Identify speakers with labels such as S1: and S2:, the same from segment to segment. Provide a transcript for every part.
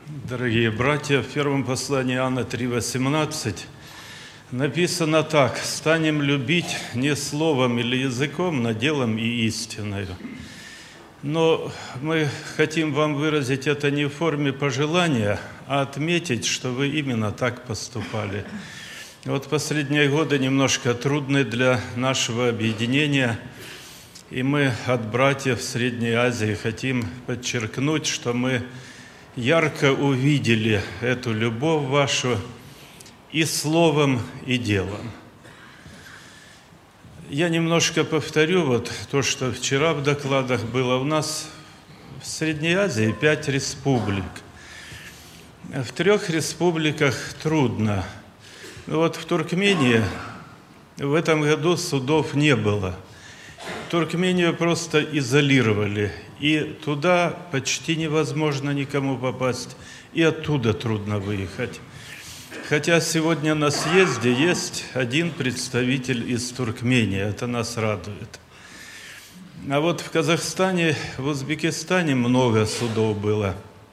S1: Дорогие братья, в первом послании Иоанна 3,18 написано так: «Станем любить не словом или языком, но делом и истиною». Но мы хотим вам выразить это не в форме пожелания, а отметить, что вы именно так поступали. Вот последние годы немножко трудны для нашего объединения, и мы от братьев Средней Азии хотим подчеркнуть, что мы ярко увидели эту любовь вашу и словом, и делом. Я немножко повторю вот то, что вчера в докладах было. У нас в Средней Азии 5 республик. В 3 республиках трудно. Вот в Туркмении в этом году судов не было. Туркмению просто изолировали, и туда почти невозможно никому попасть, и оттуда трудно выехать. Хотя сегодня на съезде есть один представитель из Туркмении, это нас радует. А вот в Казахстане, в Узбекистане много судов было.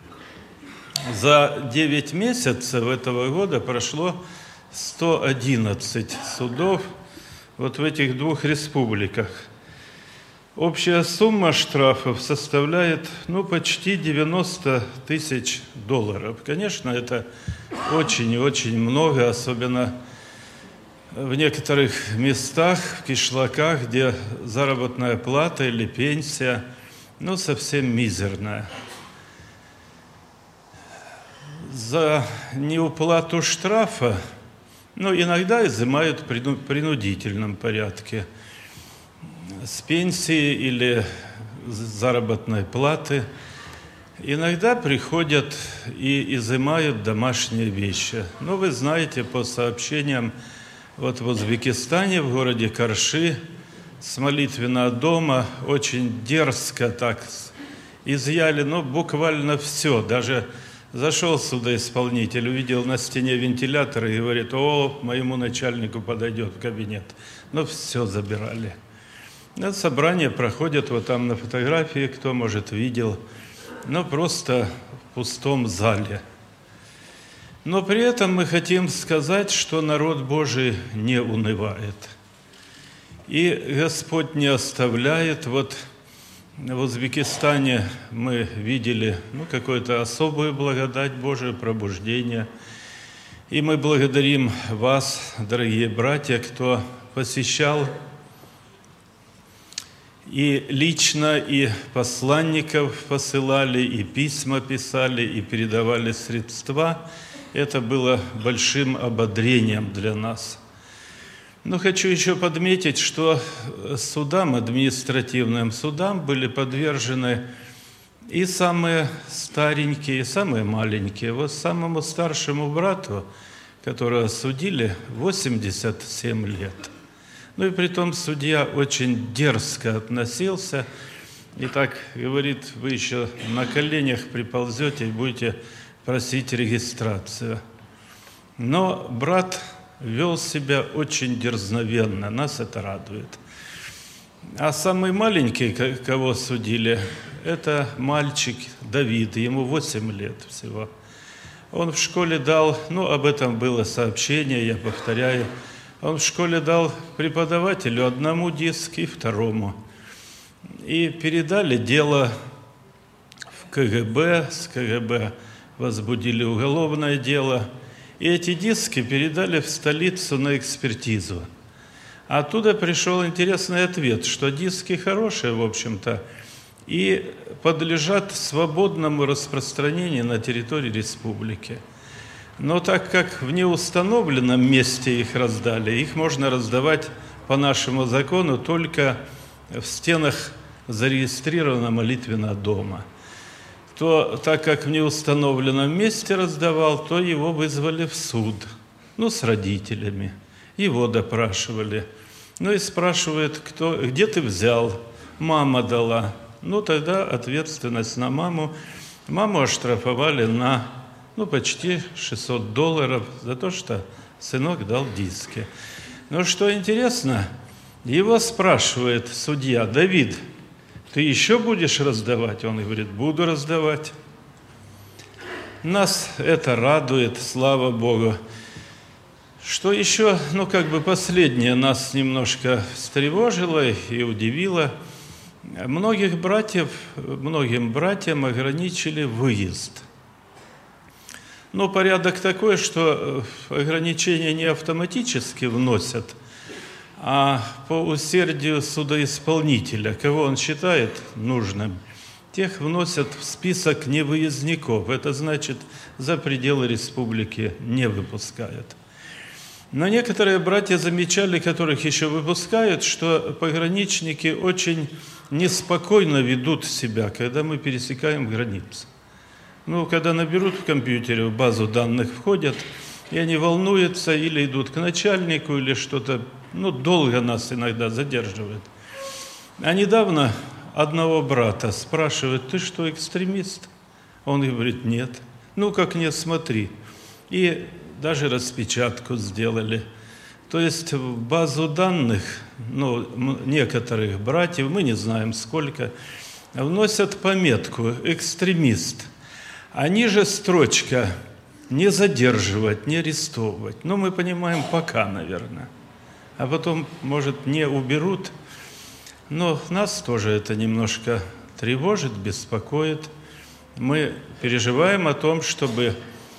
S1: За 9 месяцев этого года прошло 111 судов вот в этих 2 республиках. Общая сумма штрафов составляет почти $90 тысяч. Конечно, это очень и очень много, особенно в некоторых местах, в кишлаках, где заработная плата или пенсия совсем мизерная. За неуплату штрафа иногда изымают в принудительном порядке с пенсии или с заработной платы. Иногда приходят и изымают домашние вещи. Но вы знаете, по сообщениям, вот в Узбекистане, в городе Карши, с молитвенного дома очень дерзко так изъяли, буквально все. Даже зашел судоисполнитель, увидел на стене вентилятор и говорит: «О, моему начальнику подойдет в кабинет». Все забирали. Это собрание проходит вот там на фотографии, кто, может, видел, просто в пустом зале. Но при этом мы хотим сказать, что народ Божий не унывает. И Господь не оставляет. Вот в Узбекистане мы видели какую-то особую благодать Божию, пробуждение. И мы благодарим вас, дорогие братья, кто посещал и лично, и посланников посылали, и письма писали, и передавали средства. Это было большим ободрением для нас. Но хочу еще подметить, что судам, административным судам были подвержены и самые старенькие, и самые маленькие. Вот самому старшему брату, которого судили, 87 лет. И притом судья очень дерзко относился. И так говорит: вы еще на коленях приползете и будете просить регистрацию. Но брат вел себя очень дерзновенно, нас это радует. А самый маленький, кого судили, это мальчик Давид, ему 8 лет всего. Он в школе дал, об этом было сообщение, я повторяю, он в школе дал преподавателю одному диск и второму. И передали дело в КГБ, с КГБ возбудили уголовное дело. И эти диски передали в столицу на экспертизу. Оттуда пришел интересный ответ, что диски хорошие, в общем-то, и подлежат свободному распространению на территории республики. Но так как в неустановленном месте их раздали, их можно раздавать по нашему закону только в стенах зарегистрированного молитвенного дома. То, так как в неустановленном месте раздавал, то его вызвали в суд, с родителями. Его допрашивали. И спрашивают: где ты взял? Мама дала. Тогда ответственность на маму. Маму оштрафовали на почти $600 за то, что сынок дал диски. Но что интересно, его спрашивает судья: Давид, ты еще будешь раздавать? Он говорит: буду раздавать. Нас это радует, слава Богу. Что еще, последнее нас немножко встревожило и удивило. Многим братьям ограничили выезд. Но порядок такой, что ограничения не автоматически вносят, а по усердию судоисполнителя, кого он считает нужным, тех вносят в список невыездников. Это значит, за пределы республики не выпускают. Но некоторые братья замечали, которых еще выпускают, что пограничники очень неспокойно ведут себя, когда мы пересекаем границу. Когда наберут в компьютере, в базу данных входят, и они волнуются или идут к начальнику, или что-то, долго нас иногда задерживают. А недавно одного брата спрашивают: ты что, экстремист? Он говорит: нет. Как нет, смотри. И даже распечатку сделали. То есть в базу данных, некоторых братьев, мы не знаем сколько, вносят пометку «экстремист». А ниже строчка «не задерживать, не арестовывать». Мы понимаем, пока, наверное. А потом, может, не уберут. Но нас тоже это немножко тревожит, беспокоит. Мы переживаем о том, чтобы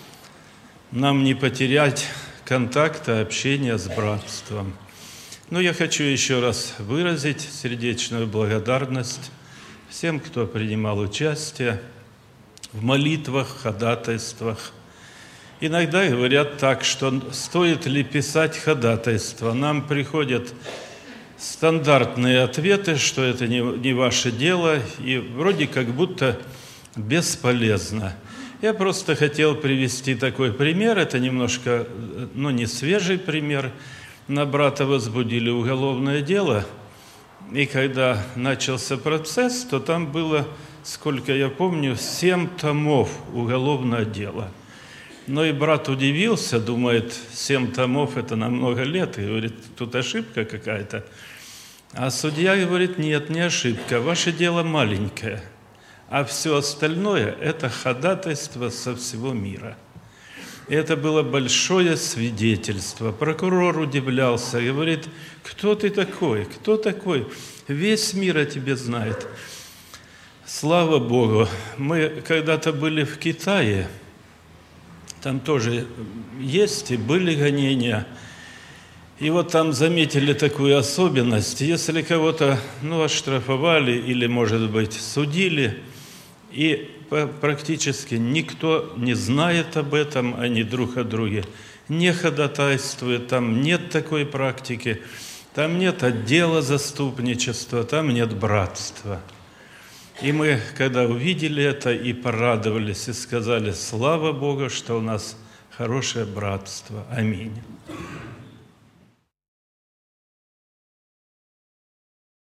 S1: нам не потерять контакта, общения с братством. Я хочу еще раз выразить сердечную благодарность всем, кто принимал участие в молитвах, ходатайствах. Иногда говорят так, что стоит ли писать ходатайство. Нам приходят стандартные ответы, что это не ваше дело, и вроде как будто бесполезно. Я просто хотел привести такой пример. Это немножко, не свежий пример. На брата возбудили уголовное дело. И когда начался процесс, то там было, сколько я помню, 7 томов уголовного дела. Но и брат удивился, думает, 7 томов – это на много лет. И говорит: тут ошибка какая-то. А судья говорит: нет, не ошибка, ваше дело маленькое. А все остальное – это ходатайство со всего мира. И это было большое свидетельство. Прокурор удивлялся и говорит: кто ты такой? Кто такой? Весь мир о тебе знает. Слава Богу! Мы когда-то были в Китае, там тоже есть и были гонения. И там заметили такую особенность. Если кого-то, оштрафовали или, может быть, судили, и практически никто не знает об этом, они друг о друге не ходатайствуют, там нет такой практики, там нет отдела заступничества, там нет братства. И мы, когда увидели это, и порадовались, и сказали: слава Богу, что у нас хорошее братство. Аминь.